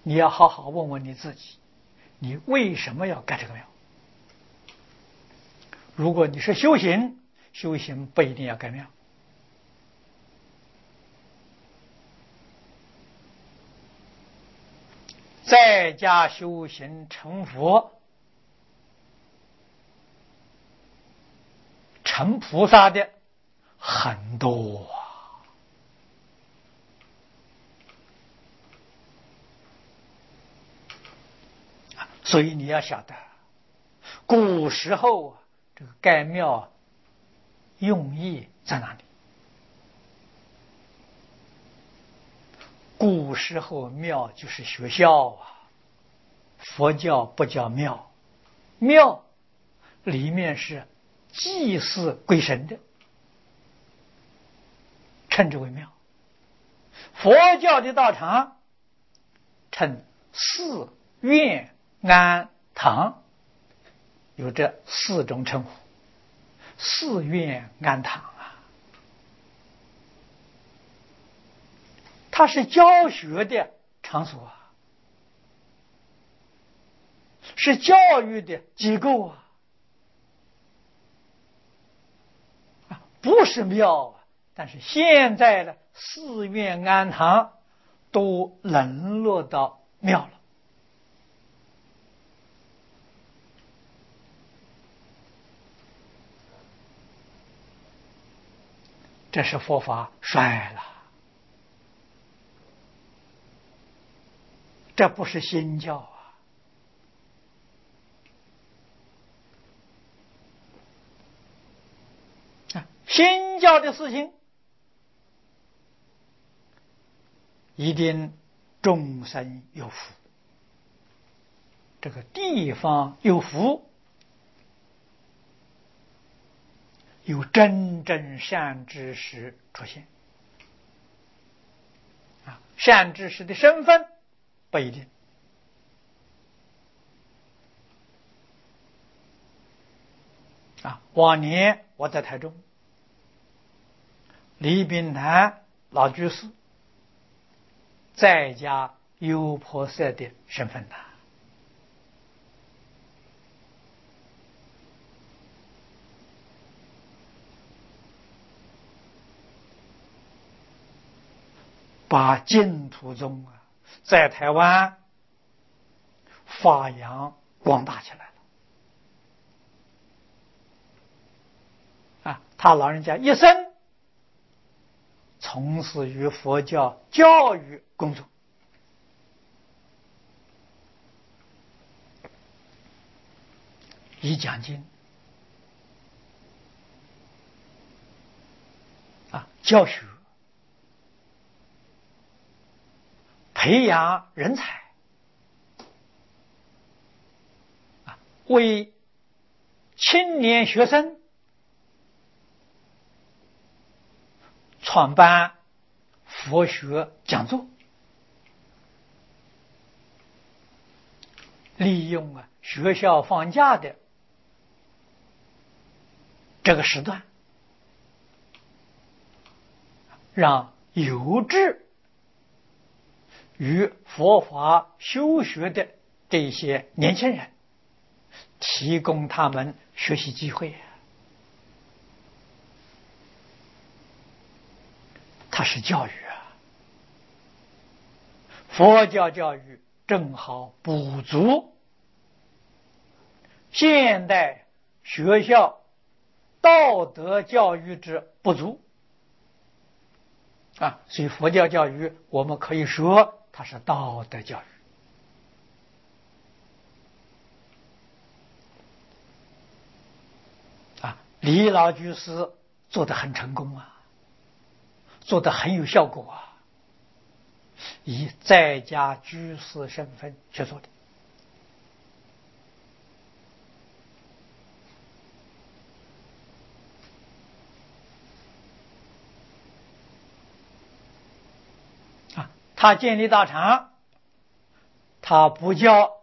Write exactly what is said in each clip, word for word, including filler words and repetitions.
你要好好问问你自己，你为什么要盖这个庙？如果你是修行，修行不一定要盖庙。在家修行成佛、成菩萨的很多啊！所以你要晓得，古时候这个盖庙用意在哪里？古时候庙就是学校啊，佛教不叫庙，庙里面是祭祀鬼神的，称之为庙。佛教的道场称寺院庵堂，有这四种称呼。寺院庵堂啊，它是教学的场所啊，是教育的机构啊，啊不是庙啊。但是现在的寺院庵堂都沦落到庙了。这是佛法衰了，这不是新教啊！啊，新教的事情一定众生有福，这个地方有福，有真正善知识出现。啊，善知识的身份不一定。啊，往年我在台中，李炳南老居士在家优婆塞的身份呐，把净土宗啊在台湾发扬光大起来了。啊，他老人家一生从事于佛教教育工作，以讲经啊，教学，培养人才啊，为青年学生创办佛学讲座，利用啊学校放假的这个时段，让有志于佛法修学的这些年轻人提供他们学习机会。它是教育啊，佛教教育正好补足现代学校道德教育之不足啊，所以佛教教育我们可以说它是道德教育啊。李老居士做得很成功啊，做得很有效果啊，以在家居士身份去做的。啊，他建立道场，他不叫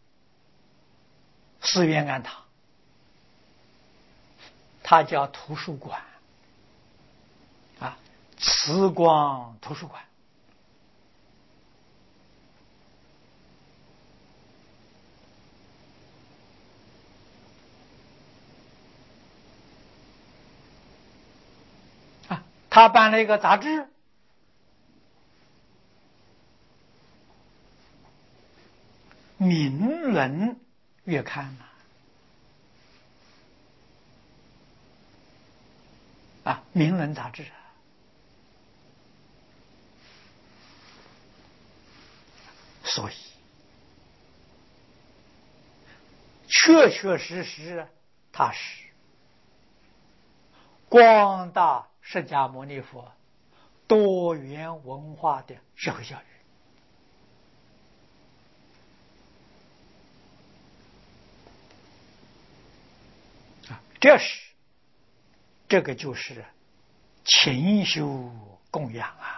寺院庵堂，他叫图书馆啊，慈光图书馆。 他办了一个杂志，《名论月刊》啊，《名论》杂志啊。所以，确确实实，它是广大释迦牟尼佛多元文化的社会教育啊，这是这个就是勤修供养啊。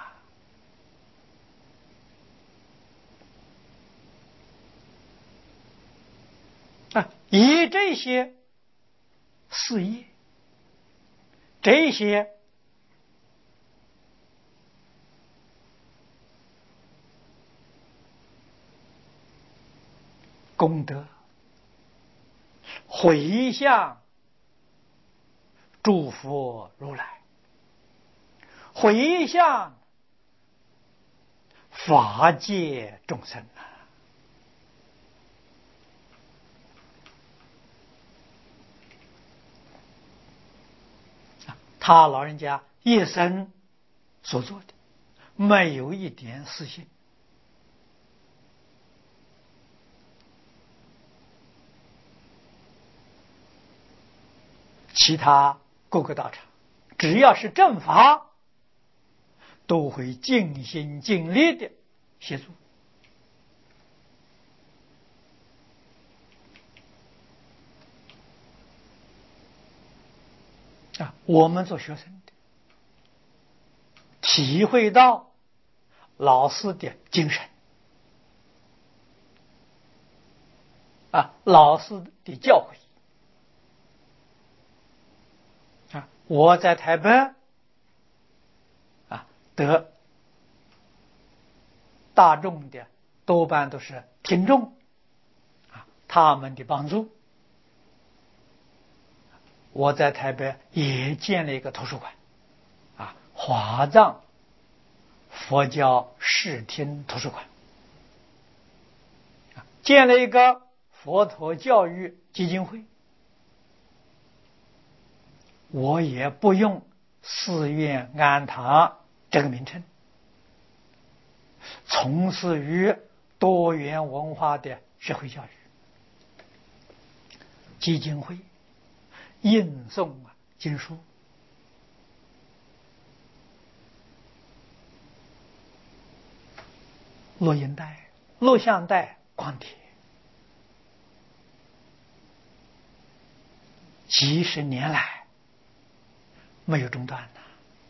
啊，以这些事业，这些功德，回向诸佛如来，回向法界众生啊。他老人家一生所做的，没有一点私心。其他各个道场，只要是正法，都会尽心尽力的协助啊。我们做学生的，体会到老师的精神啊，老师的教诲啊。我在台北啊，得大众的多半都是听众啊，他们的帮助，我在台北也建了一个图书馆啊，华藏佛教视听图书馆，建了一个佛陀教育基金会。我也不用寺院庵堂这个名称，从事于多元文化的社会教育基金会，印诵经书，录音带、录像带、光碟，几十年来没有中断的，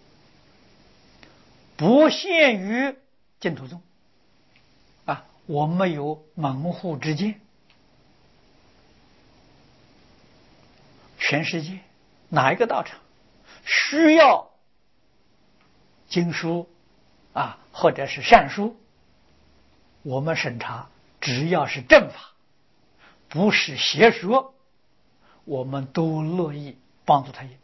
不限于净土宗啊，我没有门户之见，全世界哪一个道场需要经书啊，或者是善书，我们审查，只要是正法，不是邪说，我们都乐意帮助他印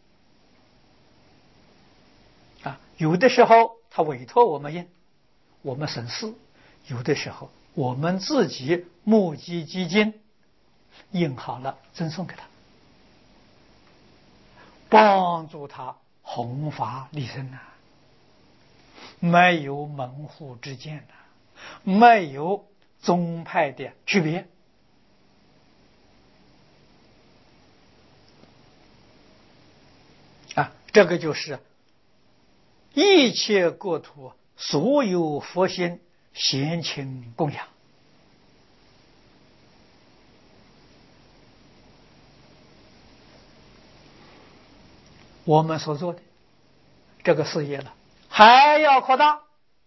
啊。有的时候他委托我们印，我们审视；有的时候我们自己募集基金，印好了赠送给他，帮助他弘法利生啊，没有门户之见啊，没有宗派的区别啊，这个就是一切国土所有佛心闲情供养。我们所做的这个事业了，还要扩大，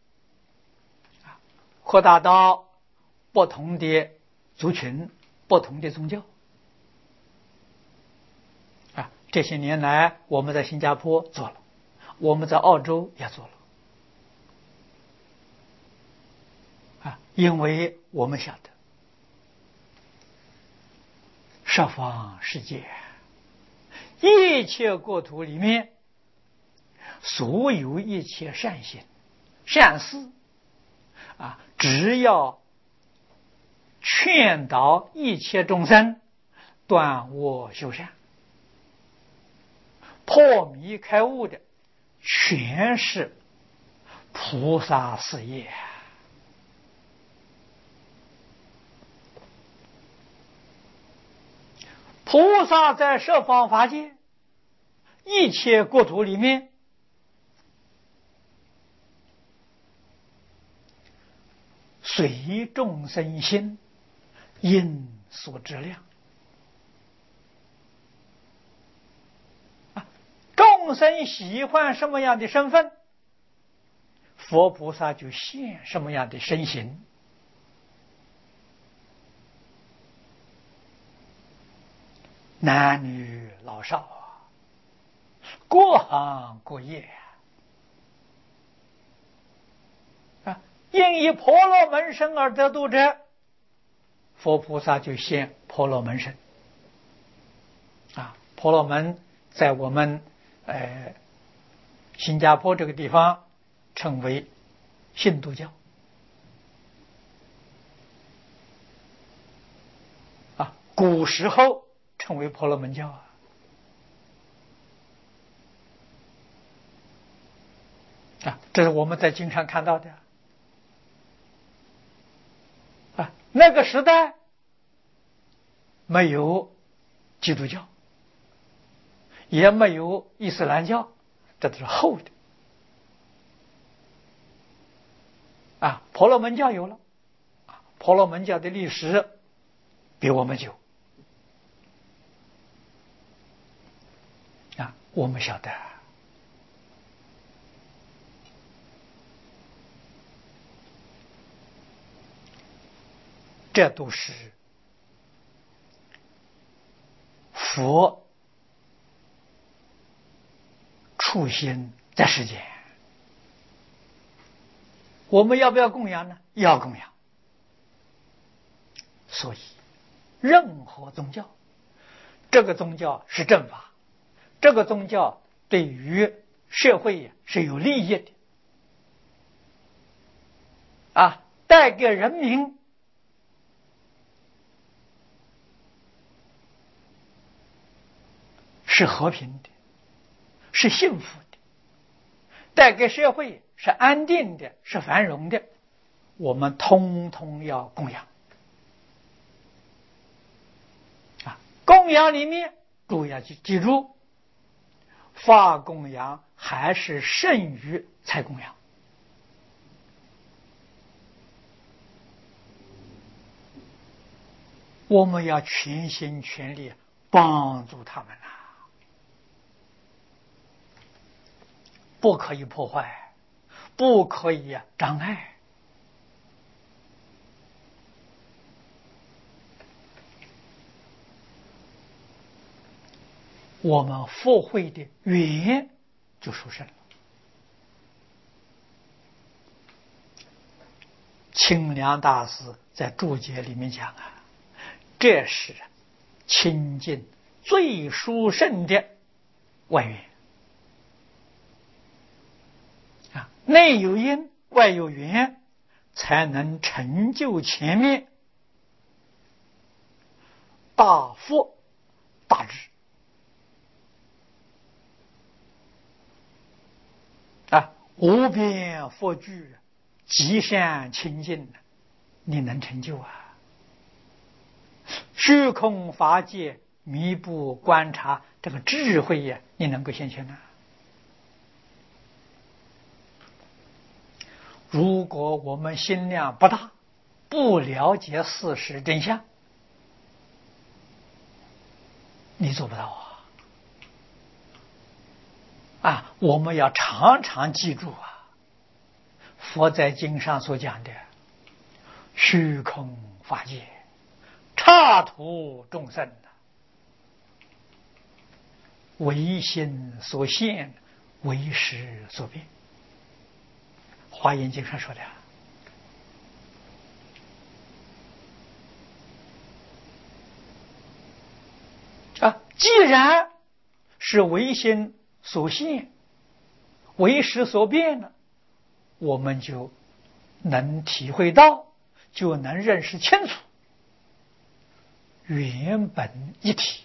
扩大到不同的族群、不同的宗教啊。这些年来，我们在新加坡做了，我们在澳洲也做了啊，因为我们晓得十方世界一切国土里面所有一切善行、善事啊，只要劝导一切众生断恶修善、破迷开悟的，全是菩萨事业。菩萨在十方法界一切国土里面，随众生心，因所知量。众生喜欢什么样的身份，佛菩萨就现什么样的身形。男女老少啊，各行各业啊，因以婆罗门身而得度者，佛菩萨就现婆罗门身啊。婆罗门在我们呃新加坡这个地方称为印度教啊，古时候称为婆罗门教啊。啊，这是我们在经上看到的啊。那个时代没有基督教，也没有伊斯兰教，这都是后的啊。婆罗门教有了，婆罗门教的历史比我们久啊，我们晓得。这都是佛处心在世间，我们要不要供养呢？要供养。所以任何宗教，这个宗教是正法，这个宗教对于社会是有利益的啊，带给人民是和平的，是幸福的，带给社会是安定的，是繁荣的，我们通通要供养啊。供养里面注意要记记住，法供养还是胜于财供养。我们要全心全力帮助他们啊，不可以破坏，不可以障碍。我们佛会的缘就殊胜了。清凉大师在注解里面讲啊，这是清净最殊胜的外缘啊，内有因，外有缘，才能成就前面大佛大智啊，无边佛具，极善清净，你能成就啊？虚空法界弥补观察，这个智慧呀，你能够现前啊？如果我们心量不大，不了解事实真相，你做不到啊！啊，我们要常常记住啊，佛在经上所讲的虚空法界，刹土众生，唯心所现，唯识所变。华严经上说的啊，既然是唯心所现， 为识所变了，我们就能体会到，就能认识清楚原本一体。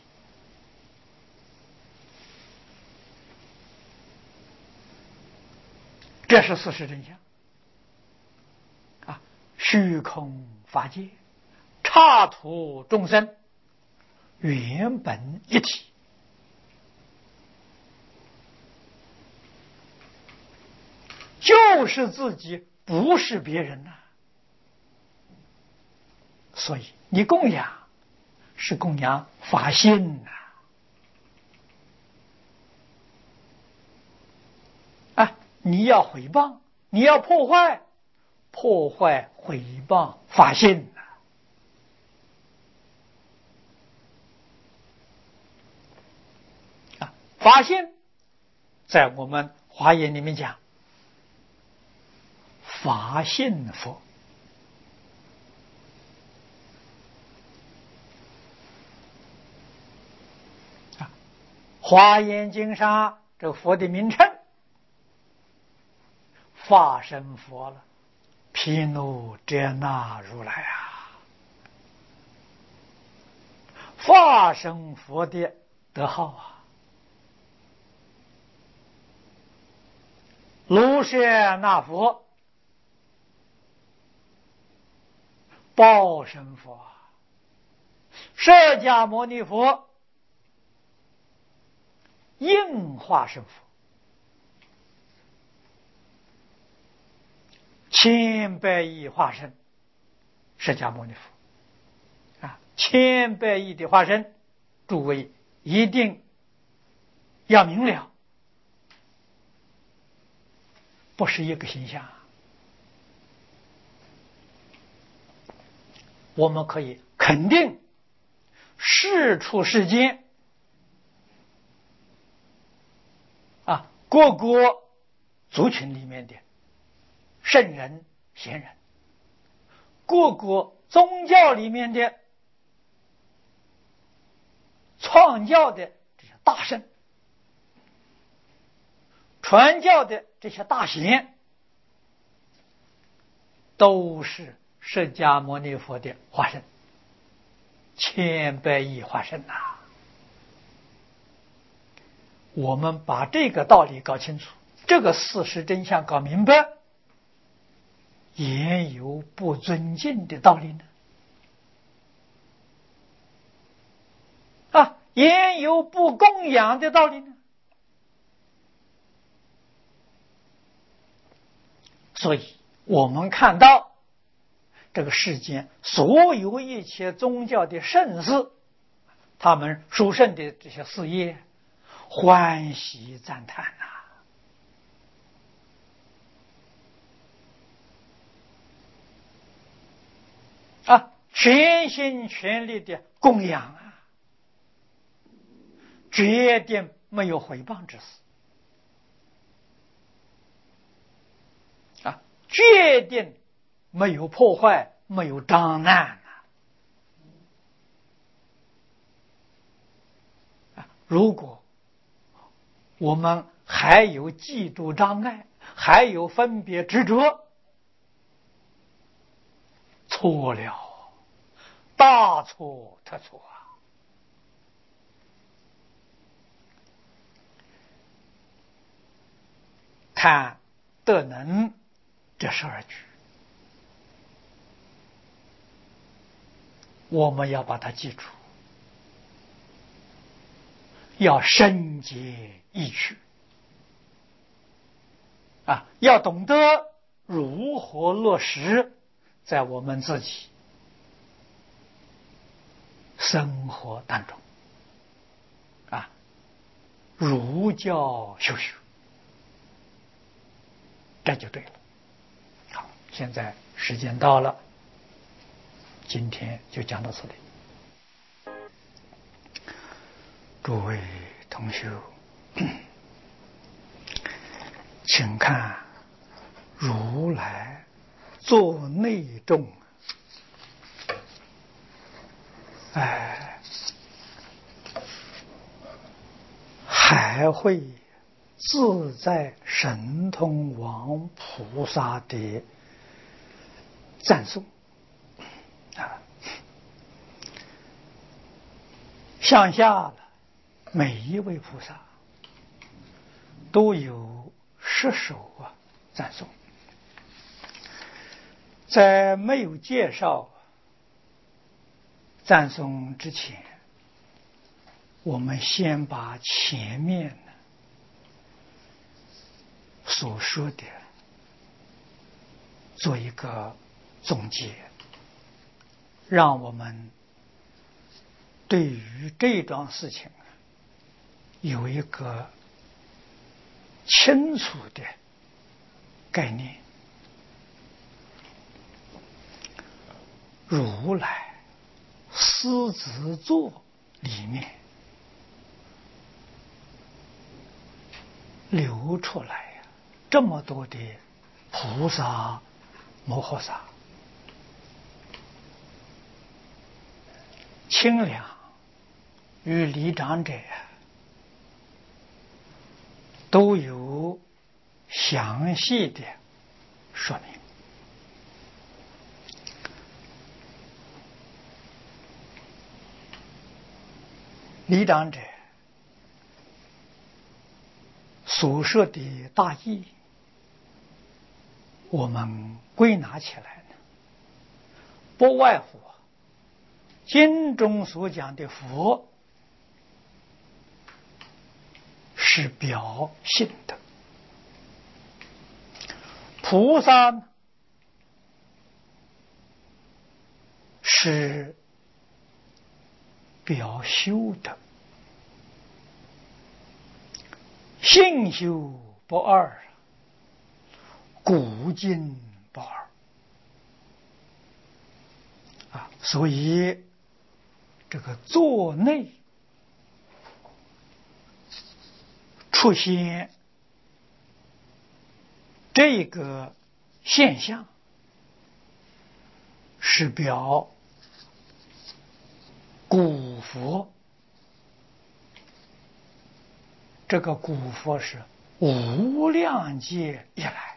这是事实真相啊！虚空法界，刹土众生，原本一体。就是自己，不是别人呐、啊。所以你供养是供养法性呐、啊。啊，你要毁谤，你要破坏，破坏毁谤法性呐、啊。啊，法性在我们华严里面讲。法性佛啊，华严经上这个佛的名称，法身佛了，毗卢遮那如来啊，法身佛的德号啊，卢舍那佛。报身佛，释迦牟尼佛，应化身佛，千百亿化身，释迦牟尼佛啊，千百亿的化身，诸位一定要明了，不是一个形象。我们可以肯定，世出世间啊，各国族群里面的圣人贤人，各国宗教里面的创教的这些大圣，传教的这些大贤，都是释迦牟尼佛的化身，千百亿化身呐、啊！我们把这个道理搞清楚，这个事实真相搞明白，也有不尊敬的道理呢？啊，也有不供养的道理呢？所以我们看到这个世间所有一切宗教的圣事，他们殊胜的这些事业，欢喜赞叹呐、啊！啊，全心全力的供养啊，绝对没有毁谤之事啊，绝对没有破坏，没有障难啊！如果我们还有嫉妒障碍，还有分别执着，错了，大错特错啊！看德能这十二句，我们要把它记住，要深结意趣啊，要懂得如何落实在我们自己生活当中啊，儒教修学，这就对了。好，现在时间到了，今天就讲到这里。诸位同学，请看如来做内众，哎，还会自在神通王菩萨的赞颂啊，向下了每一位菩萨都有十首啊赞颂。在没有介绍赞颂之前，我们先把前面所说的做一个总结，让我们对于这桩事情有一个清楚的概念。如来狮子座里面流出来呀、啊、这么多的菩萨摩诃萨，清凉与离长者都有详细的说明。离长者所说的大意，我们归纳起来呢，不外乎经中所讲的佛是表性的，菩萨呢是表修的，性修不二，古今不二啊，所以这个座内出现这个现象，是表古佛。这个古佛是无量劫以来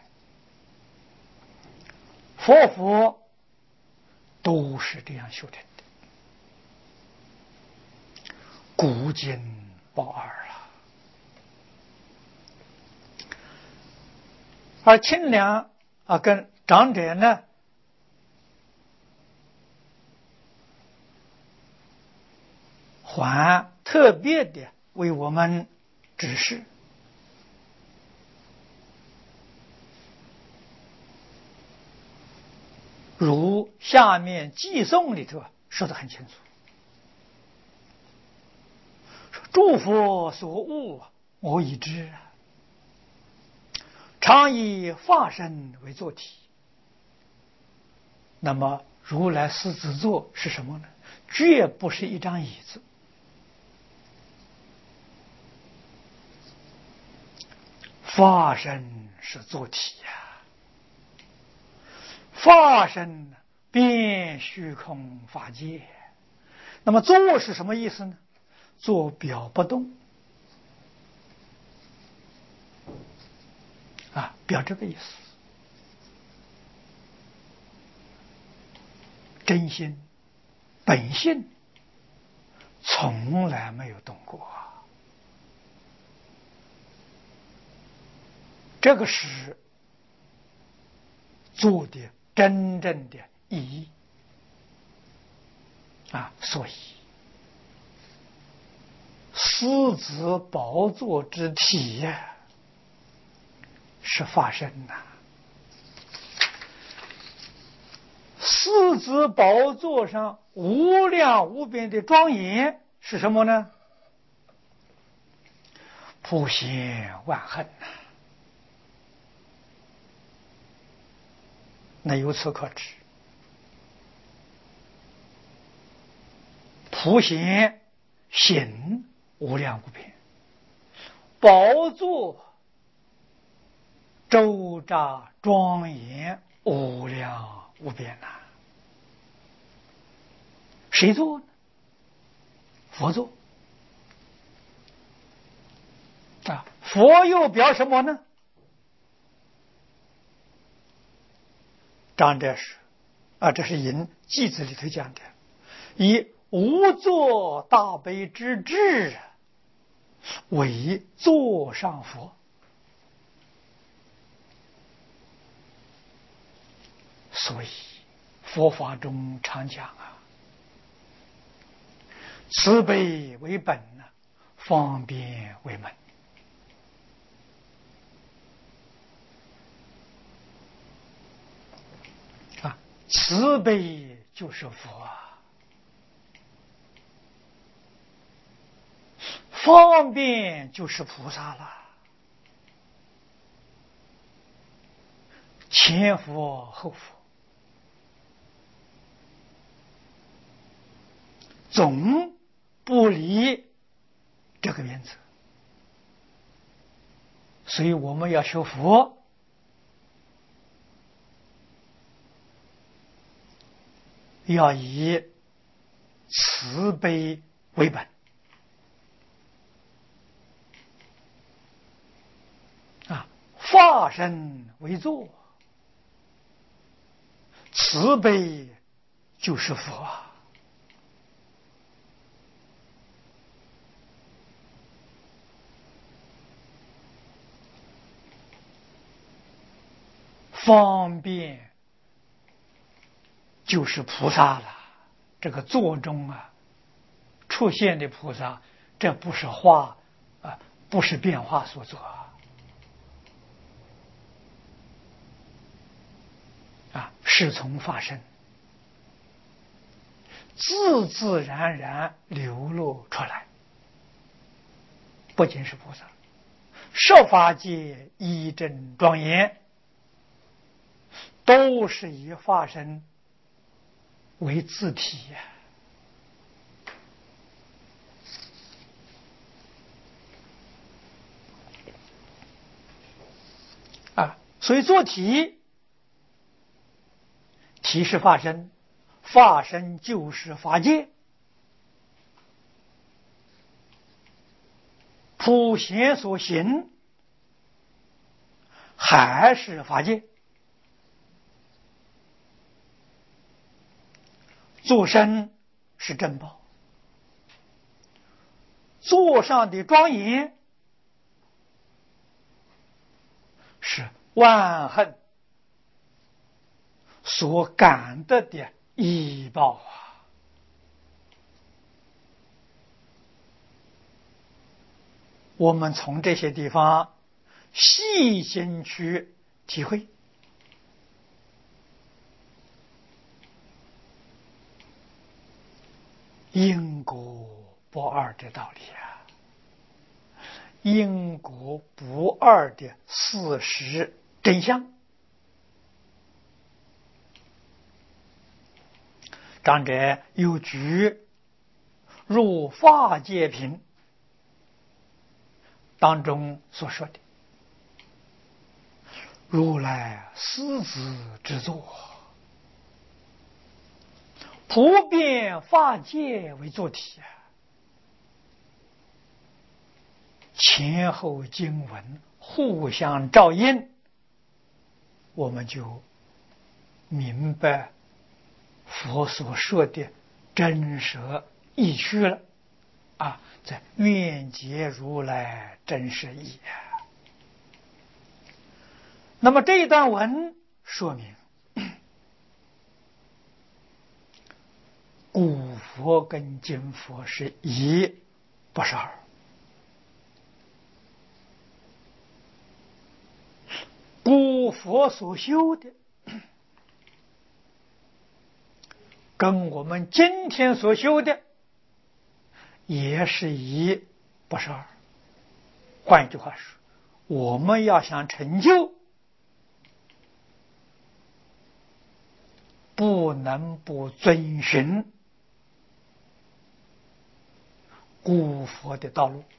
佛佛都是这样修成的，古今不二了。而清凉啊跟长者呢，还特别的为我们指示，如下面偈颂里头说得很清楚，诸佛所悟我已知，常以化身为坐体。那么如来狮子座是什么呢？绝不是一张椅子，化身是坐体呀、啊，化身遍虚空法界。那么坐是什么意思呢？坐表不动啊，表这个意思。真心本性从来没有动过，这个是做的真正的意义啊！所以狮子宝座之体呀，是化身呐、啊。狮子宝座上无量无边的庄严是什么呢？普贤万恨呐、啊。那由此可知，普贤行无量无边，宝座周匝庄严无量无边呐、啊。谁做呢？佛做啊！ 佛又表什么呢？张哲是啊，这是引偈子里头讲的，以无作大悲之智为座上佛。所以佛法中常讲啊，慈悲为本呢，方便为门。啊，慈悲就是佛啊，方便就是菩萨了。前佛后佛，总不离这个原则。所以我们要学佛，要以慈悲为本啊，化身为座，慈悲就是佛啊。方便就是菩萨了。这个座中啊出现的菩萨，这不是化啊，不是变化所作啊，啊，是从法身自自然然流露出来。不仅是菩萨，十法界一真庄严，都是以法身为自体呀、啊。啊，所以做体，体是法身，法身就是法界，普贤所行还是法界。座身是珍宝，座上的庄严是万恨所感得的依报啊。我们从这些地方细心去体会，因果不二的道理啊，因果不二的事实真相。长者有举入法界品当中所说的，如来狮子之座，普遍法界为座体啊，前后经文互相照应，我们就明白佛所说的真实意趣了啊！在愿解如来真实义啊。那么这一段文说明，古佛跟今佛是一，不是二。古佛所修的跟我们今天所修的也是一，不是二。换一句话说，我们要想成就，不能不遵循古佛的道路。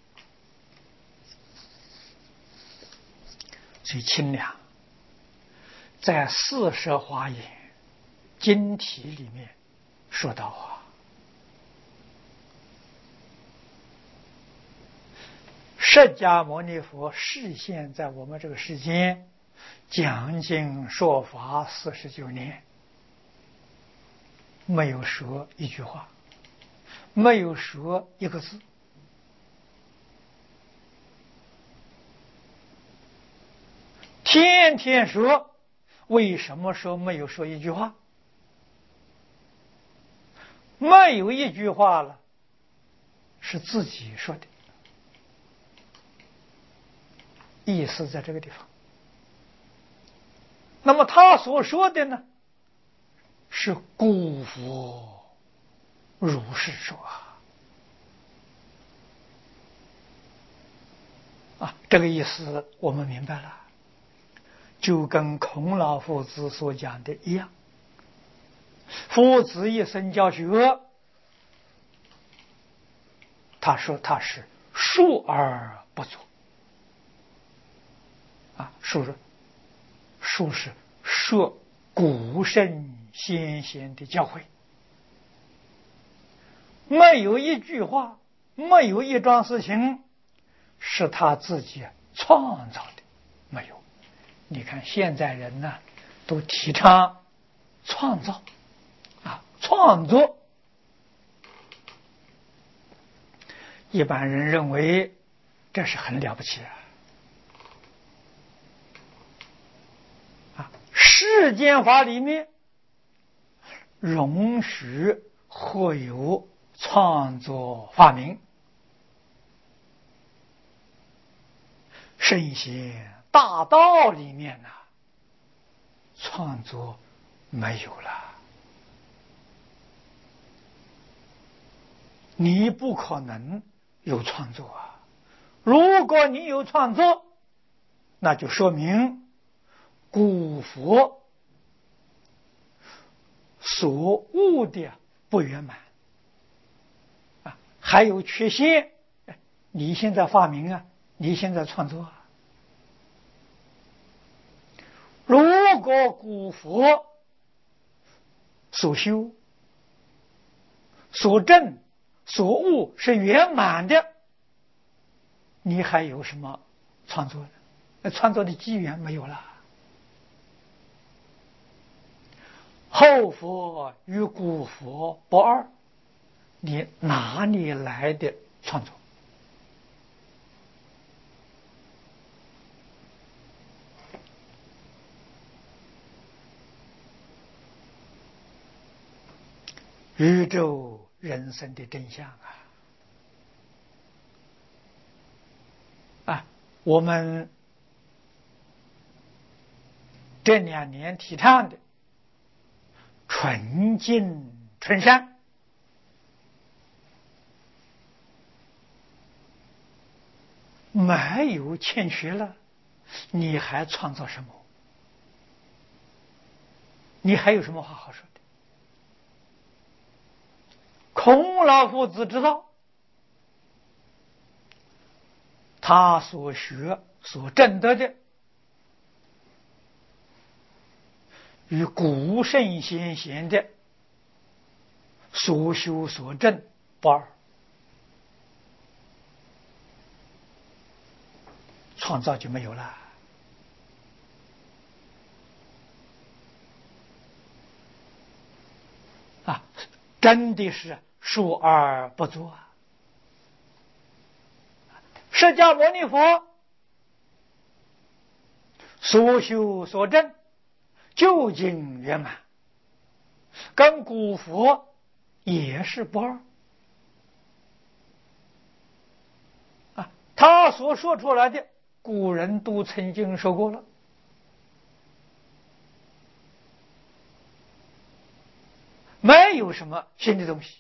所以清凉在四摄华严经题里面说到啊， 释迦牟尼佛示现在我们这个世间，讲经说法四十九年，没有说一句话，没有说一个字。天天说，为什么说没有说一句话？没有一句话了，是自己说的，意思在这个地方。那么他所说的呢，是古佛如是说啊，这个意思我们明白了，就跟孔老夫子所讲的一样。夫子一生教学，他说他是述而不作啊，述是述是说古圣先贤的教诲，没有一句话，没有一桩事情是他自己创造的，没有。你看现在人呢，都提倡创造啊，创作。一般人认为这是很了不起啊！啊，世间法里面容许会有创作发明，圣贤大道里面呢，创作没有了。你不可能有创作啊！如果你有创作，那就说明古佛所悟的不圆满啊，还有缺陷。你现在发明啊，你现在创作啊。如果古佛所修、所证、所悟是圆满的，你还有什么创作呢？那创作的机缘没有了。后佛与古佛不二，你哪里来的创作？宇宙人生的真相啊！啊，我们这两年提倡的纯净纯善，没有欠缺了，你还创造什么？你还有什么话好说的？孔老夫子知道，他所学所证得的与古圣先贤的所修所证不二，创造就没有了啊！真的是述而不作啊！释迦牟尼佛所修所证究竟圆满，跟古佛也是不二啊！他所说出来的，古人都曾经说过了，没有什么新的东西。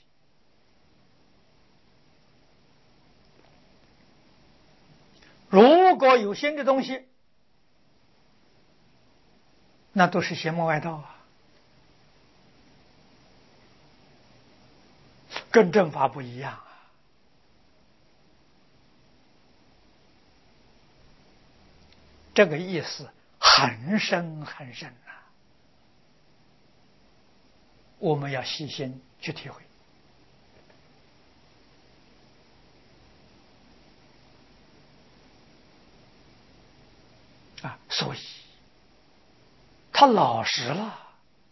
如果有新的东西，那都是邪魔外道啊，跟正法不一样啊。这个意思很深很深啊，我们要细心去体会。 啊，所以他老实了。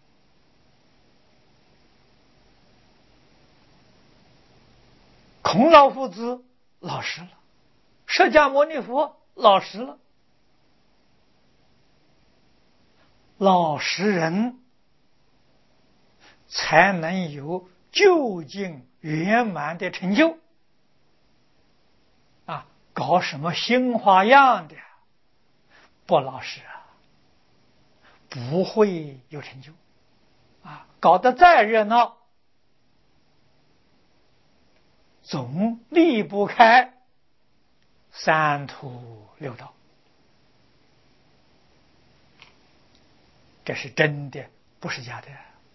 孔老夫子老实了，释迦牟尼佛老实了。老实人才能有究竟圆满的成就啊！搞什么新花样的不老实啊，不会有成就啊！搞得再热闹，总离不开三途六道。这是真的，不是假的。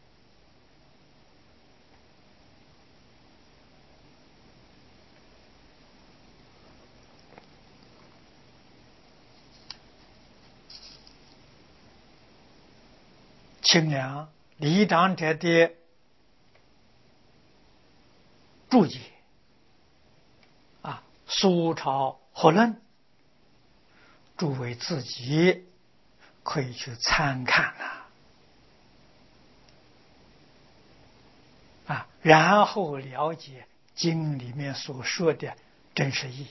清凉李长者的注解啊，苏朝合论，诸位自己可以去参看呐，啊，然后了解经里面所说的真实意义。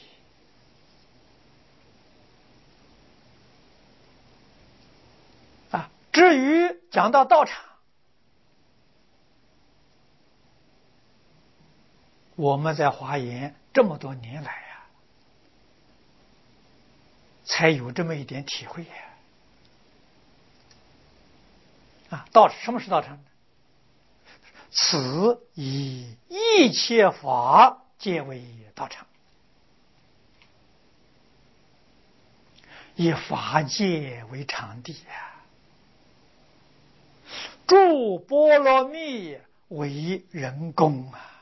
啊，至于讲到道场，我们在华严这么多年来呀、啊，才有这么一点体会呀、啊。啊，道什么是道场呢？此以一切法皆为道场，以法界为场地呀、啊，诸波罗蜜为人工啊。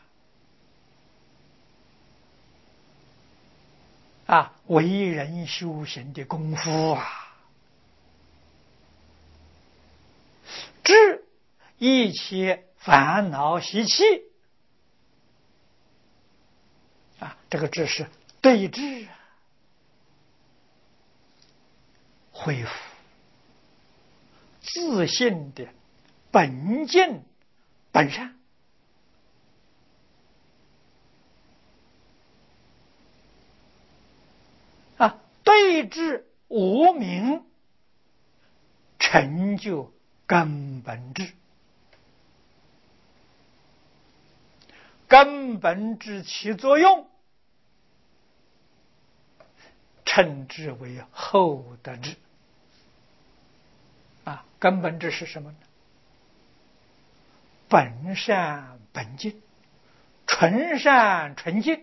啊，为人修行的功夫啊，治一切烦恼习气啊，这个治是对治啊，恢复自信的本净本善。啊，对治无明，成就根本智。根本智起作用，称之为后得智。啊，根本智是什么呢？本善本净，纯善纯净。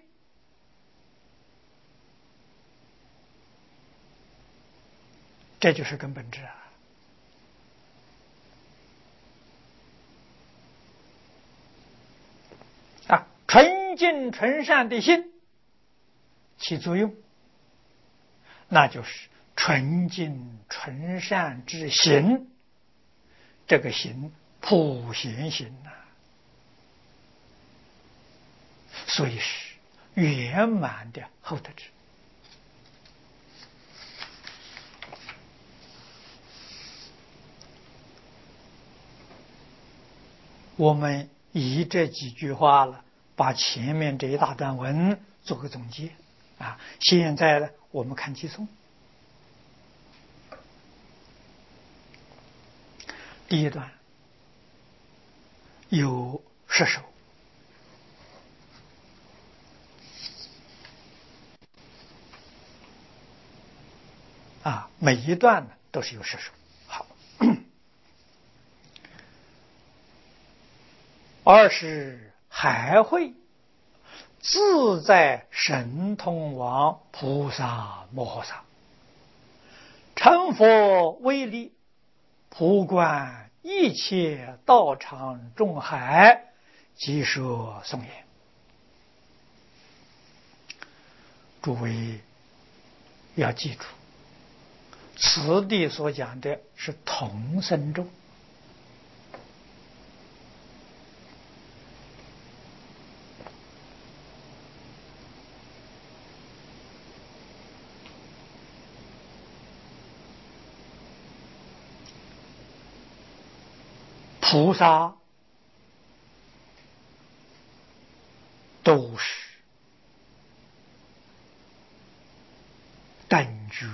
这就是根本智啊！啊，纯净纯善的心起作用，那就是纯净纯善之行。这个行普贤行呐、啊，所以是圆满的后得智。我们以这几句话了，把前面这一大段文做个总结啊。现在呢，我们看偈颂。第一段有十首啊，每一段呢都是有十首。好，二是还会自在神通王菩萨摩诃萨，成佛威力，普观一切道场众海，即说颂言。诸位要记住，此地所讲的是同生咒。 菩萨都是等觉，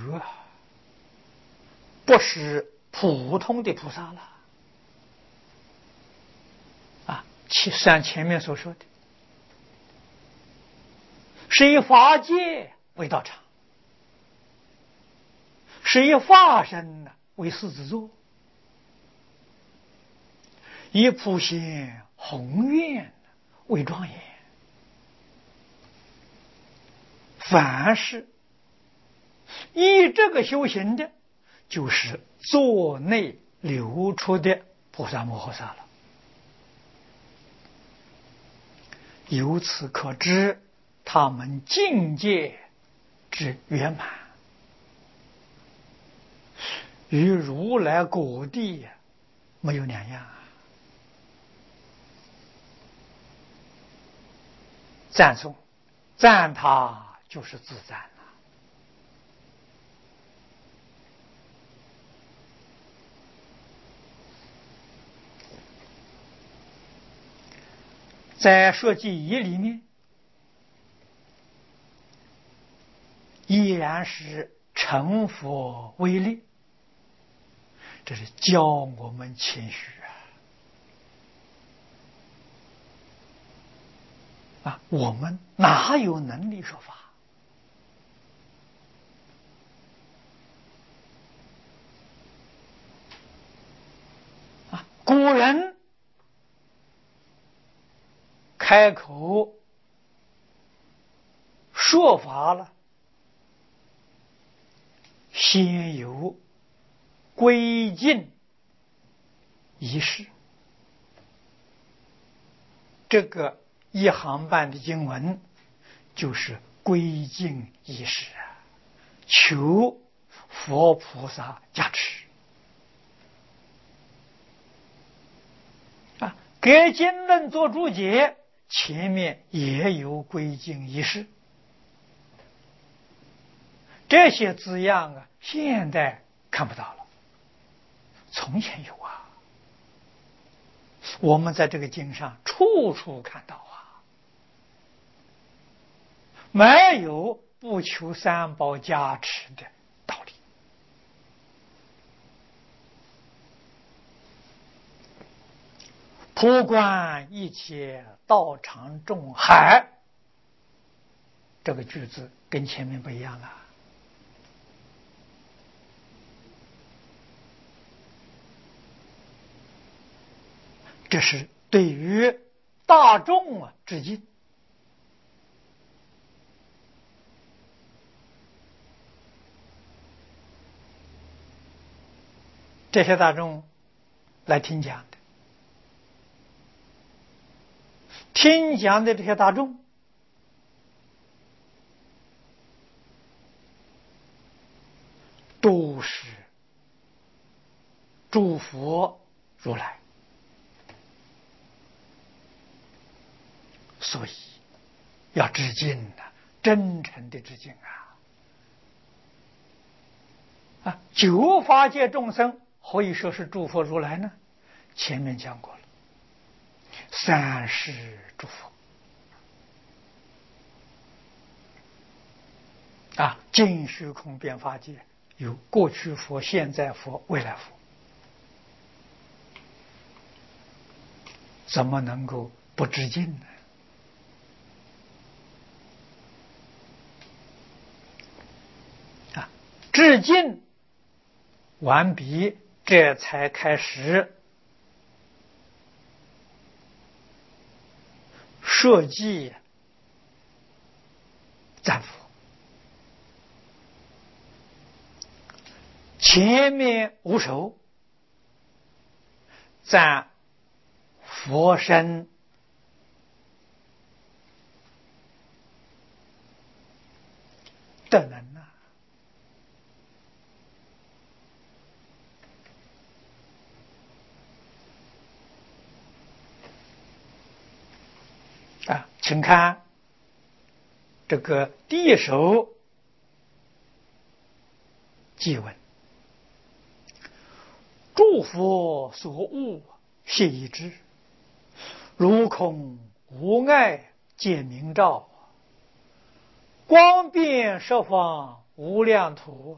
不是普通的菩萨了啊！像前面所说的，是以法界为道场，是以法身为狮子座，以普贤宏愿为庄严。凡是依这个修行的，就是座内流出的菩萨摩诃萨了。由此可知，他们境界之圆满，与如来果地没有两样啊！赞颂赞他就是自赞了。在说记忆里面，依然是成佛为例，这是教我们谦虚啊！啊，我们哪有能力说法啊？古人开口说法了，先有归敬仪式。这个一行半的经文就是归敬仪式啊，求佛菩萨加持啊。给经论做注解，前面也有归敬仪式。这些字样啊，现在看不到了，从前有啊。我们在这个经上处处看到啊，没有不求三宝加持的道理。普观一切道场众海，这个句子跟前面不一样了。这是对于大众啊致敬。这些大众来听讲的，听讲的这些大众，都是诸佛如来，所以要致敬啊，真诚的致敬啊！啊，九法界众生何以说是诸佛如来呢？前面讲过了，三世诸佛啊，尽虚空遍法界有过去佛、现在佛、未来佛，怎么能够不致敬呢？啊，致敬完毕，这才开始设计赞佛。前面五首赞佛身的能啊，啊，请看这个第一首偈文：诸佛所悟谢一之，如空无碍见明照，光遍十方无量土，